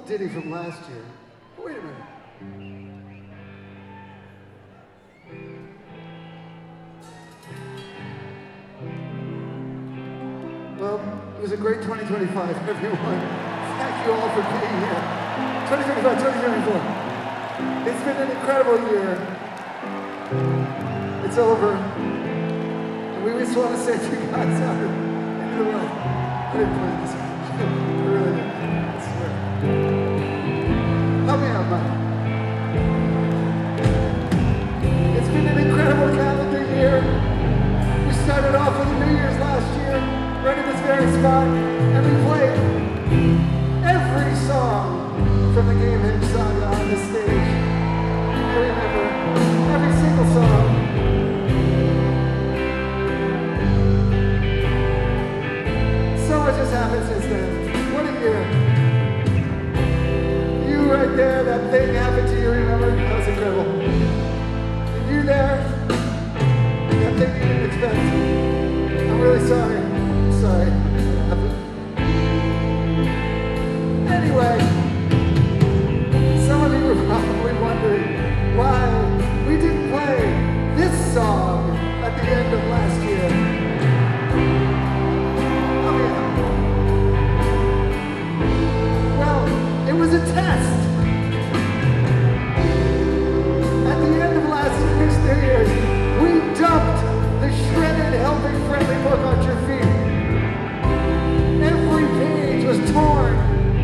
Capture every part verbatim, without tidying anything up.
old ditty from last year. Wait a minute. Well, it was a great twenty twenty-five, everyone. Thank you all for being here. twenty twenty-five, twenty twenty-four. It's been an incredible year. It's over. And we just want to say to you guys out into the world. I didn't play this. I really didn't. I swear. Help me out, Mike. It's been an incredible calendar year. We started off with New Year's last year, right in this very spot, and we played every song from the Game Hit Saga on this stage. I remember every single song. So much has happened since then. What a year. You right there, that thing happened to you, remember? That was incredible. And you there, that thing you didn't expect. I'm really sorry. I'm sorry that happened. Anyway, some of you were probably wondering why we didn't play this song at the end of last year. Oh yeah. Well, it was a test. At the end of last year's New Year's, we dumped the shredded Helping Friendly book on your feet. Every page was torn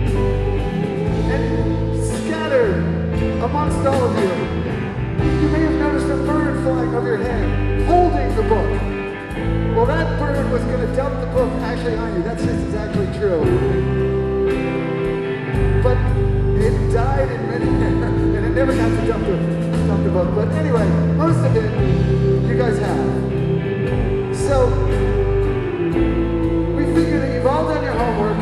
and scattered amongst all of you. You may have noticed a bird flying over your head, holding the book. Well, that bird was going to dump the book actually on you. That's just exactly true. But it died in midair, and it never got to dump the, dump the book. But anyway, most of it, you guys have. So, we figured that you've all done your homework,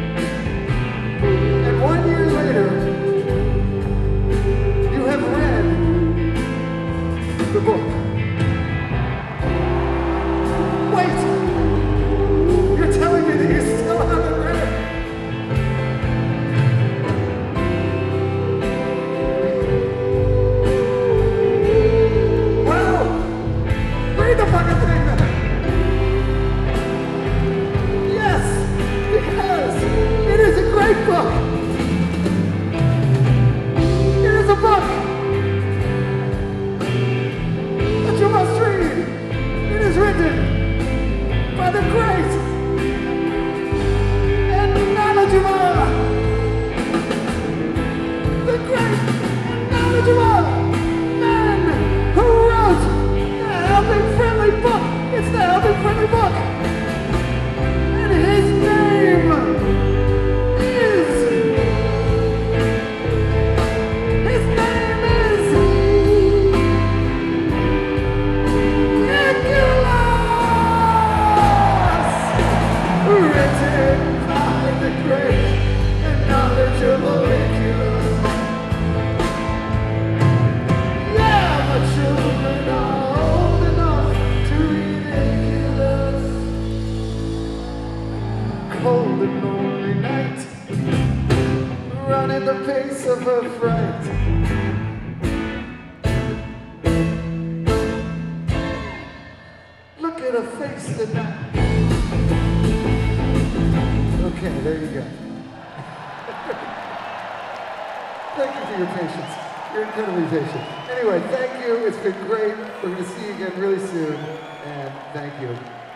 and one year later, you have read the book. Wait! You're telling me that you still haven't read it? Well, read the fucking thing then! Yes! Because it is a great book! It is a book that you must read! It is written by the great and knowledgeable, the great and knowledgeable man who wrote the Helping Friendly book. It's the Helping Friendly book, and his name is. His name is Nicholas. Written by the great and knowledgeable Nicholas. Yeah, my children are old enough to read Nicholas. Cold and lonely night, running the pace of her fright. Look at her face tonight. Okay, there you go. Thank you for your patience. You're incredibly patient. Anyway, thank you. It's been great. We're going to see you again really soon. And thank you.